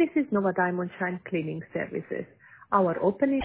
This is Nova Diamond Shine Cleaning Services. Our opening